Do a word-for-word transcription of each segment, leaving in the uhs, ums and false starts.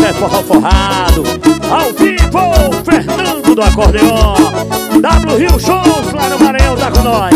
Isso é forró forrado. Ao vivo, Fernando do Acordeon. W Rio Shows lá no Maranhão tá com nós.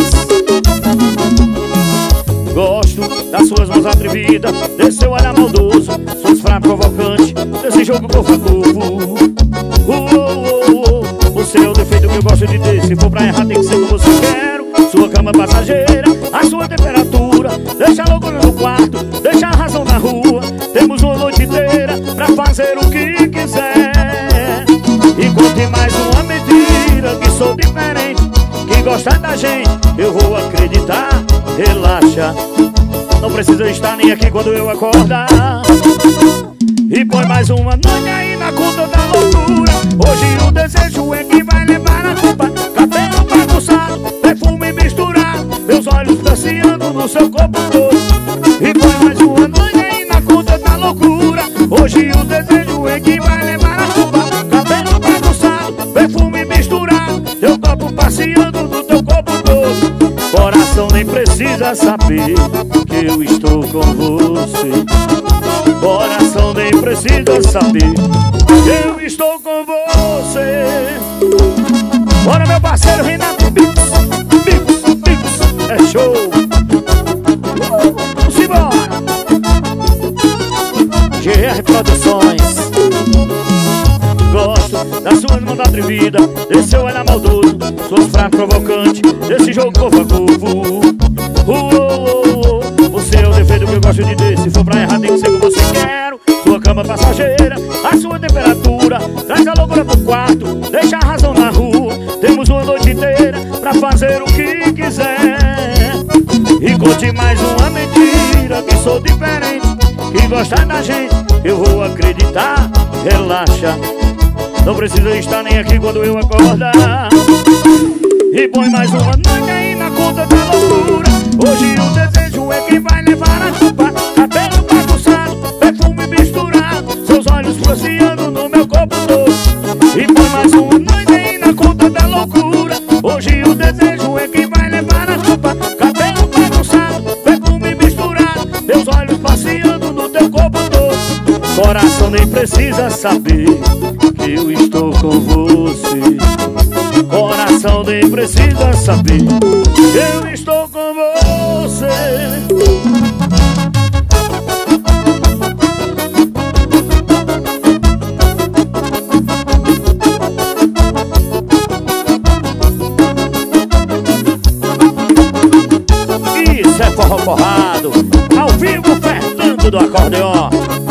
Gosto das suas mãos atrevidas, desse seu olhar maldoso, suas frases provocantes, desse jogo corpo a corpo. Uh, uh, uh, uh. Você é o defeito que eu gosto de ter. Se for pra errar tem que ser como você quero. Sua cama passageira, a sua temperatura, deixa a loucura no quarto, deixa a razão na rua. Temos uma noite inteira pra fazer o que quiser. E conte mais uma mentira, que sou diferente, que gosta da gente, eu vou acreditar. Relaxa, não precisa estar nem aqui quando eu acordar. E põe mais uma noite aí na conta da loucura. Hoje o desejo é que vai levar a culpa. Cabelo bagunçado, perfume misturado, meus olhos passeando no seu corpo todo. E põe mais uma noite aí na conta da loucura. Hoje o desejo é que vai levar a culpa. Cabelo bagunçado, perfume misturado, teu corpo passeando no teu corpo todo. Coração nem precisa saber que eu estou com você. Coração nem precisa saber que eu estou com você. Bora, meu parceiro Renato Bix, Bix, Bix, é show. uh, Simbora. G R Produções. Gosto da sua irmã atrevida, desse seu olhar maldoso, suas frases provocantes, desse jogo corpo a corpo. uh, uh, uh, uh. Você é o defeito que eu gosto de ter. Se for pra errar tem que ser como você quero. Sua cama passageira, a sua temperatura, traz a loucura pro quarto, deixa a razão na rua. Temos uma noite inteira pra fazer o que quiser. E conte mais uma mentira, que sou diferente, que gosta da gente, eu vou acreditar. Relaxa, não precisa estar nem aqui quando eu acordar. E põe mais uma noite aí na conta da loucura. Hoje o desejo é que vai levar a culpa. Cabelo bagunçado, perfume misturado, seus olhos passeando no meu corpo todo. E põe mais uma noite aí na conta da loucura. Hoje o desejo é que vai levar a culpa. Cabelo bagunçado, perfume misturado, teus olhos passeando no teu corpo todo. Coração nem precisa saber que eu estou com você. Coração nem precisa saber que eu estou com você. Isso é forró forrado. Ao vivo, Fernando do Acordeon.